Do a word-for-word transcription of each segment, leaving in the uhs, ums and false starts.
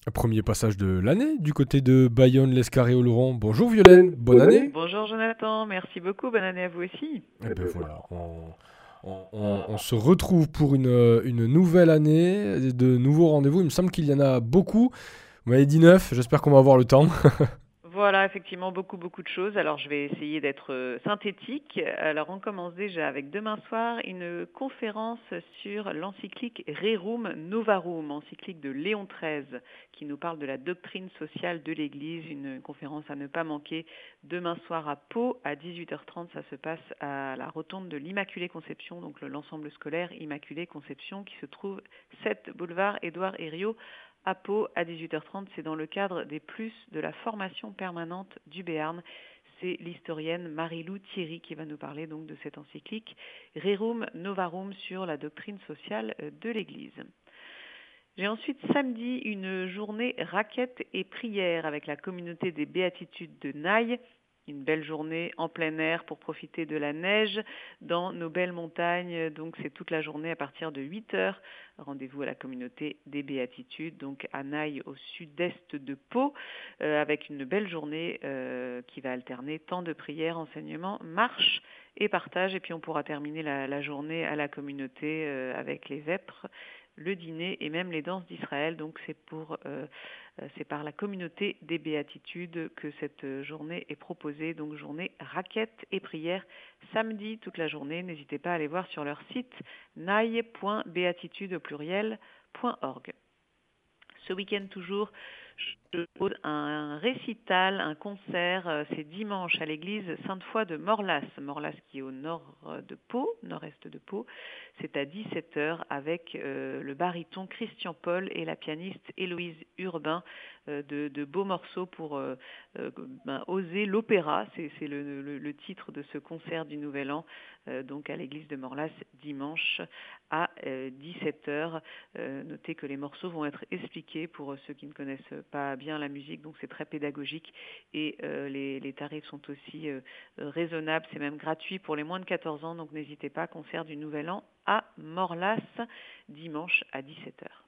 Premier passage de l'année du côté de Bayonne-l'Escarré-Oloron. Bonjour Violaine, bonne année. Bonjour Jonathan, merci beaucoup, bonne année à vous aussi. Eh ben voilà, on, on- on- on se retrouve pour une, euh, une nouvelle année, de nouveaux rendez-vous. Il me semble qu'il y en a beaucoup. Vous m'avez dit neuf, j'espère qu'on va avoir le temps. Voilà, effectivement, beaucoup, beaucoup de choses. Alors, je vais essayer d'être euh, synthétique. Alors, on commence déjà avec demain soir une conférence sur l'encyclique Rerum Novarum, encyclique de Léon treize, qui nous parle de la doctrine sociale de l'Église. Une conférence à ne pas manquer demain soir à Pau, à dix-huit heures trente. Ça se passe à la rotonde de l'Immaculée Conception, donc le- l'ensemble scolaire Immaculée Conception, qui se trouve sept boulevard Édouard Herriot à Pau à dix-huit heures trente. C'est dans le cadre des plus de la formation permanente du Béarn. C'est l'historienne Marie-Lou Thierry qui va nous parler donc de cette encyclique Rerum Novarum sur la doctrine sociale de l'Église. J'ai ensuite samedi une journée raquette et prière avec la communauté des béatitudes de Naï. Une belle journée en plein air pour profiter de la neige dans nos belles montagnes. Donc c'est toute la journée à partir de huit heures. Rendez-vous à la communauté des béatitudes, donc à Naï au sud-est de Pau, euh, avec une belle journée euh, qui va alterner temps de prière, enseignement, marche et partage. Et puis on pourra terminer la, la journée à la communauté euh, avec les vêpres, le dîner et même les danses d'Israël. Donc c'est pour euh, c'est par la communauté des béatitudes que cette journée est proposée. Donc journée raquette et prière samedi toute la journée. N'hésitez pas à aller voir sur leur site naï point béatitude au pluriel point org. Ce week-end toujours, je propose un récital, un concert. euh, C'est dimanche à l'église Sainte-Foy de Morlas. Morlas qui est au nord de Pau, nord-est de Pau. C'est à dix-sept heures avec euh, le baryton Christian Paul et la pianiste Héloïse Urbain. euh, de, de beaux morceaux pour euh, euh, ben, oser l'opéra. C'est, c'est le, le, le titre de ce concert du Nouvel An, euh, donc à l'église de Morlas dimanche à euh, dix-sept heures. Euh, notez que les morceaux vont être expliqués pour euh, ceux qui ne connaissent pas bien la musique, donc c'est très pédagogique et euh, les, les tarifs sont aussi euh, raisonnables, c'est même gratuit pour les moins de quatorze ans, donc n'hésitez pas, concert du Nouvel An à Morlas, dimanche à dix-sept heures.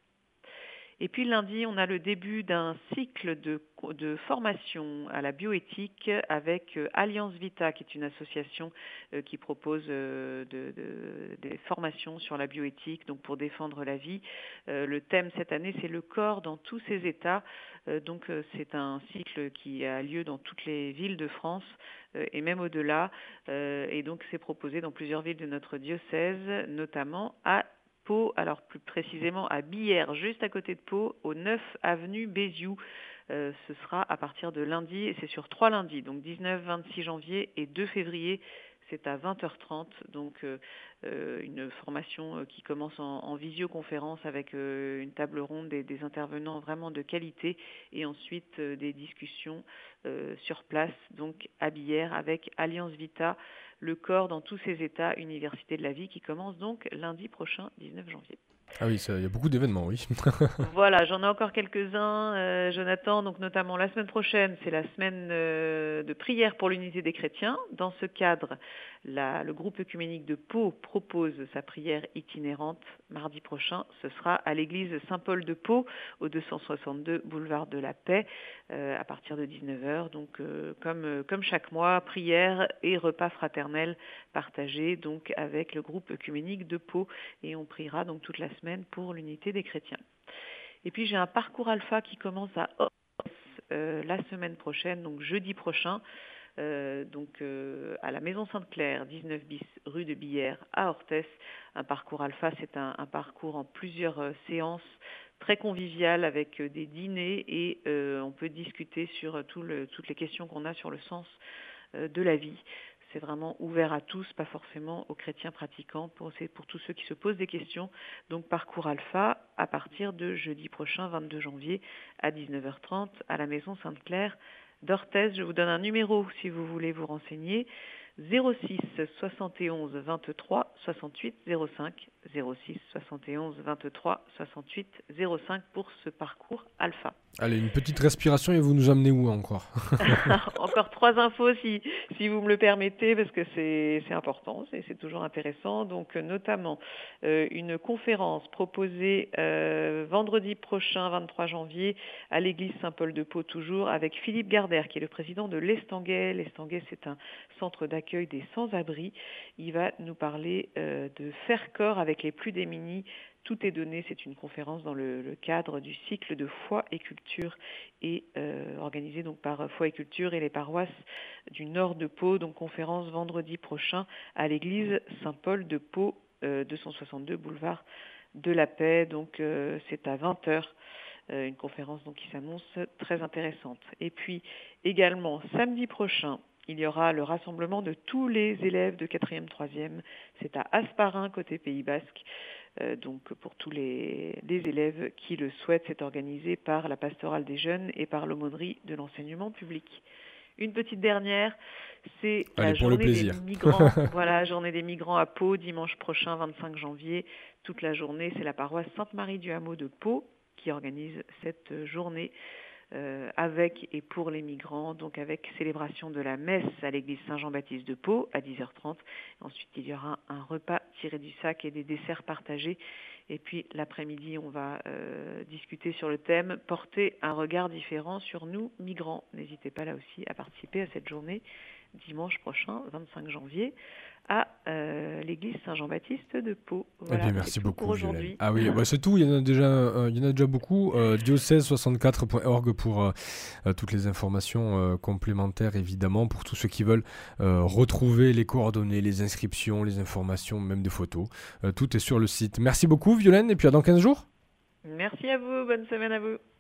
Et puis lundi, on a le début d'un cycle de, de formation à la bioéthique avec euh, Alliance Vita, qui est une association euh, qui propose euh, de, de, des formations sur la bioéthique, donc pour défendre la vie. Euh, le thème cette année, c'est le corps dans tous ses états. Euh, donc euh, c'est un cycle qui a lieu dans toutes les villes de France euh, et même au-delà. Euh, et donc c'est proposé dans plusieurs villes de notre diocèse, notamment à Pau, alors plus précisément à Billère, juste à côté de Pau, au neuf avenue Béziou. Euh, ce sera à partir de lundi, et c'est sur trois lundis, donc dix-neuf, vingt-six janvier et deux février. C'est à vingt heures trente, donc euh, euh, une formation euh, qui commence en, en visioconférence avec euh, une table ronde et des intervenants vraiment de qualité, et ensuite euh, des discussions euh, sur place, donc à Billère avec Alliance Vita, le corps dans tous ses états, Université de la vie, qui commence donc lundi prochain, dix-neuf janvier. Ah oui, ça- il y a beaucoup d'événements, oui. Voilà, j'en ai encore quelques-uns, euh, Jonathan. Donc notamment la semaine prochaine, c'est la semaine euh, de prière pour l'unité des chrétiens. Dans ce cadre, la- le groupe œcuménique de Pau propose sa prière itinérante. Mardi prochain, ce sera à l'église Saint-Paul de Pau, au deux cent soixante-deux boulevard de la Paix, euh, à partir de dix-neuf heures. Donc euh, comme, euh, comme chaque mois, prière et repas fraternel partagés donc avec le groupe œcuménique de Pau. Et on priera donc toute la semaine pour l'unité des chrétiens. Et puis j'ai un parcours alpha qui commence à Orthez euh, la semaine prochaine, donc jeudi prochain, euh, donc euh, à la Maison Sainte-Claire, dix-neuf bis rue de Billère à Orthez. Un parcours alpha, c'est un, un parcours en plusieurs euh, séances, très convivial avec euh, des dîners et euh, on peut discuter sur euh, tout le, toutes les questions qu'on a sur le sens euh, de la vie. C'est vraiment ouvert à tous, pas forcément aux chrétiens pratiquants, pour, c'est pour tous ceux qui se posent des questions. Donc parcours alpha à partir de jeudi prochain, vingt-deux janvier, à dix-neuf heures trente, à la Maison Sainte-Claire d'Orthez. Je vous donne un numéro si vous voulez vous renseigner. zéro six soixante et onze vingt-trois soixante-huit zéro cinq, zéro six soixante et onze vingt-trois soixante-huit zéro cinq pour ce parcours alpha. Allez, une petite respiration et vous nous amenez où encore? encore trois infos si, si vous me le permettez, parce que c'est c'est important, c'est c'est toujours intéressant. Donc, euh, notamment, euh, une conférence proposée euh, vendredi prochain, vingt-trois janvier, à l'église Saint-Paul de Pau, toujours, avec Philippe Gardère, qui est le président de l'Estanguet. L'Estanguet, c'est un centre d'accueil des sans-abri. Il va nous parler euh, de faire corps avec les plus démunis. Tout est donné, c'est une conférence dans le, le cadre du cycle de foi et culture et euh, organisée donc par Foi et Culture et les paroisses du nord de Pau. Donc conférence vendredi prochain à l'église Saint-Paul de Pau, euh, deux cent soixante-deux boulevard de la Paix. Donc euh, c'est à vingt heures, euh, une conférence donc qui s'annonce très intéressante. Et puis également samedi prochain, il y aura le rassemblement de tous les élèves de quatrième, troisième. C'est à Hasparren, côté Pays Basque. Euh, donc pour tous les, les élèves qui le souhaitent, c'est organisé par la pastorale des jeunes et par l'aumônerie de l'enseignement public. Une petite dernière, c'est Allez, la pour le journée des plaisir. migrants. Voilà, journée des migrants à Pau, dimanche prochain, vingt-cinq janvier. Toute la journée, c'est la paroisse Sainte-Marie du Hameau de Pau qui organise cette journée. Euh, avec et pour les migrants, donc avec célébration de la messe à l'église Saint-Jean-Baptiste de Pau à dix heures trente. Ensuite, il y aura un repas tiré du sac et des desserts partagés. Et puis l'après-midi, on va euh, discuter sur le thème « Porter un regard différent sur nous, migrants ». N'hésitez pas là aussi à participer à cette journée dimanche prochain, vingt-cinq janvier, à euh, l'église Saint-Jean-Baptiste de Pau. Voilà, eh bien, merci c'est tout beaucoup, pour Violaine. aujourd'hui. Ah oui, bah, c'est tout, il y en a déjà, euh, il y en a déjà beaucoup. Euh, diocèse soixante-quatre point org pour euh, euh, toutes les informations euh, complémentaires, évidemment, pour tous ceux qui veulent euh, retrouver les coordonnées, les inscriptions, les informations, même des photos. Euh, tout est sur le site. Merci beaucoup, Violaine, et puis à dans quinze jours. Merci à vous, bonne semaine à vous.